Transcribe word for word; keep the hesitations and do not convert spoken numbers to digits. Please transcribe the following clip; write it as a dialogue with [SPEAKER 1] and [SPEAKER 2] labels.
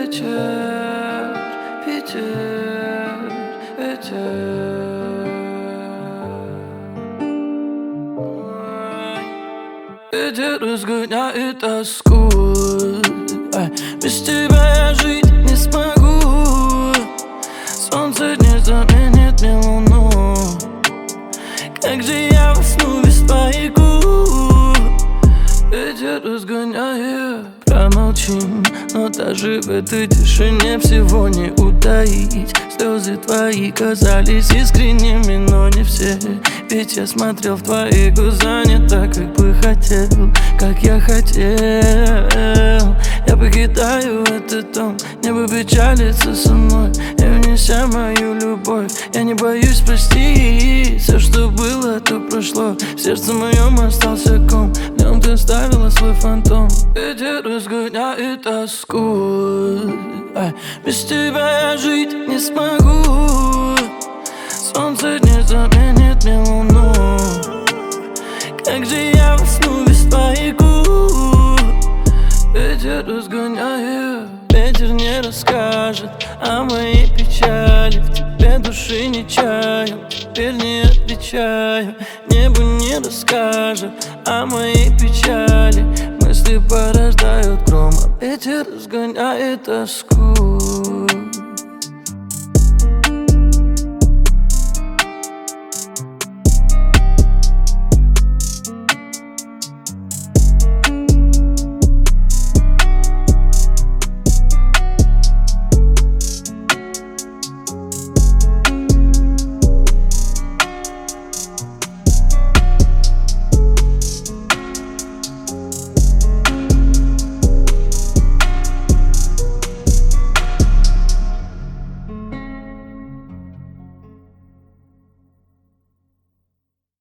[SPEAKER 1] вечер, Питер, ветер. Ветер разгоняет тоску. Ай, без тебя я жить не смогу. Солнце не заменит мне луну. Как же я усну без твоих губ? Ветер разгоняет. Промолчим, но даже в этой тишине всего не утаить. Слезы твои казались искренними, но не все. Ведь я смотрел в твои глаза не так, как бы хотел, как я хотел. Я покидаю этот дом, небо печалится со мной, и внеся мою любовь, я не боюсь простить. Все, что было, то прошло. В сердце моем остался ком, в нем ты оставила свой фантом. Ветер разгоняет тоску. Ай, без тебя я жить не смогу. Солнце не заменит мне луну. Как же я усну без твоих губ? Ветер разгоняет. Ветер не расскажет о моей печали. В тебе души не чаю, теперь не отвечаю. Небо не расскажет о моей печали. Мысли порождают гром, а ветер разгоняет тоску.